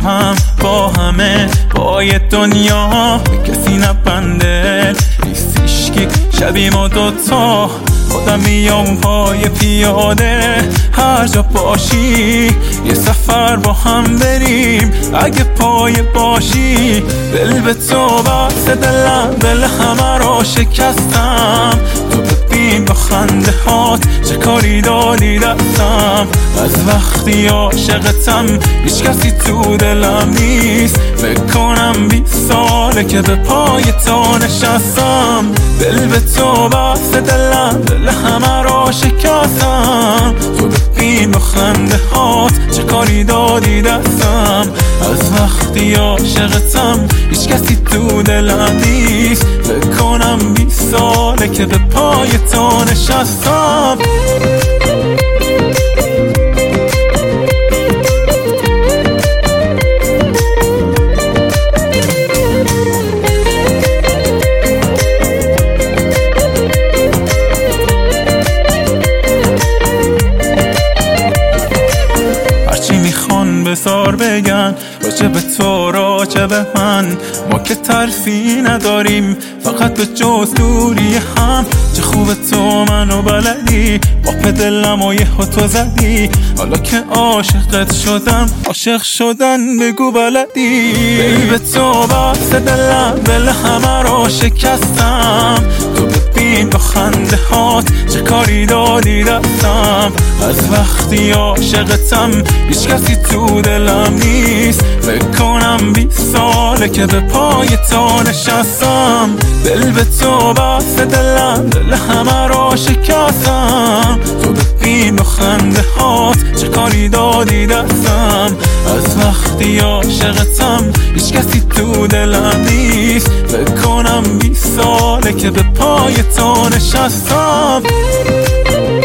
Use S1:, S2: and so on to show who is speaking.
S1: هم با همه پای دنیا به کسی نبنده نیست هیشکی شبیه ما دوتا خودم میام پای پیاده هر جا باشی یه سفر با هم بریم اگه پای باشی دل به تو بسته دل همه رو شکستم تو ببین با خنده هات چه کاری دادی دستم از وقتی عاشقتم هیچ کسی تو دلم نیست بکنم 20 ساله که به پای تو نشستم دل به تو بسته دل همه رو شکستم تو ببین با خنده هات چه کاری دادی دستم از وقتی عاشقتم هیچ کسی تو دلم نیست بکنم 20 ساله که به پای تو نشستم بسار بگن راجع به تو راجع به من ما که ترسی نداریم فقط به جز دوری هم چه خوبه تو منو بلدی با دلم و یه تو زدی حالا که عاشقت شدم عاشق شدن بگو بلدی دل به تو بسته دل همه رو شکستم تو ببین با خنده هات چه کاری دادی دستم از وقتی عاشقتم هیچ کسی تو دلم نیست بکنم 20 ساله که به پای تو نشستم دل به تو بسته دل همه رو شکستم تو ببین با خنده هات چه کاری دادی دستم از وقتی عاشقتم هیچ کسی تو دلم نیست بکنم 20 ساله که به پای تو نشستم